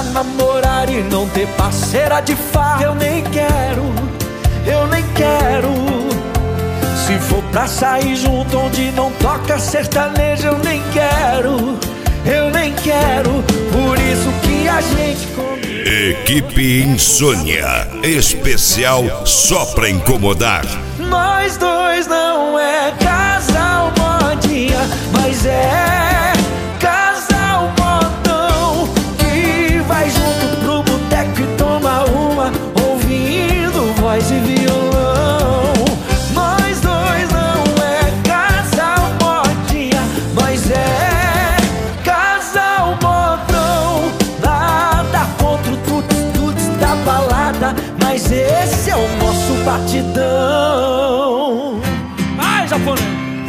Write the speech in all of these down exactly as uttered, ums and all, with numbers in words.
namorar e não ter parceira de farra, eu nem quero, eu nem quero. Se for pra sair junto onde não toca sertanejo, eu nem quero, eu nem quero. Por isso que a gente combina. Equipe Insônia, especial só pra incomodar. Nós dois não é casal modinha, mas é casal modão, que vai junto pro boteco e toma uma, ouvindo voz e violão. Nós dois não é casal modinha, mas é casal modão. Nada contra o tuts-tuts da balada, mas esse é o nosso batidão. Vai, japonês!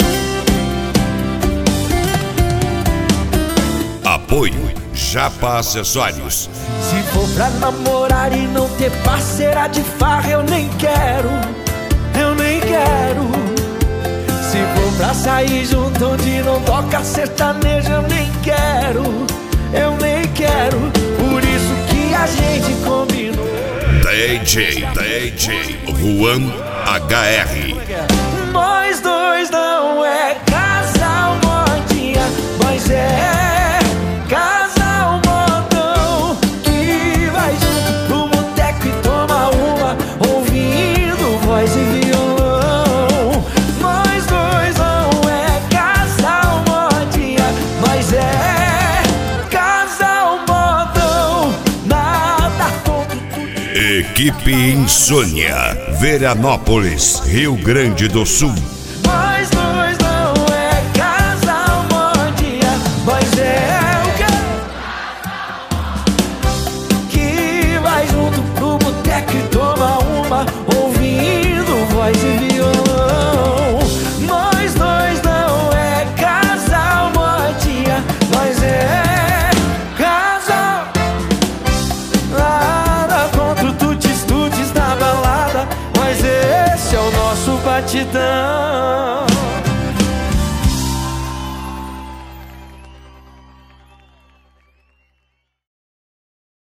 Apoio Japa Acessórios. Se for pra namorar e não ter parceira de farra, eu nem quero, eu nem quero. Se for pra sair junto onde não toca sertanejo, eu nem quero, eu nem quero. Por isso que a gente combinou. D J, D J Juan H R. Nós dois não é casal modinha, mas é casal modão, que vai junto pro boteco e toma uma, ouvindo voz e violão. Nós dois não é casal modinha, mas é casal modão. Nada contra tudo. Equipe Insônia, Veranópolis, Rio Grande do Sul. Nós dois não é casal modinha, mas é o que que vai junto pro boteco e toma uma, ouvindo voz e violão. Nós dois não é casal modinha, mas é casal. Nada contra o tutis-tutis da balada, mas esse é o nosso batidão.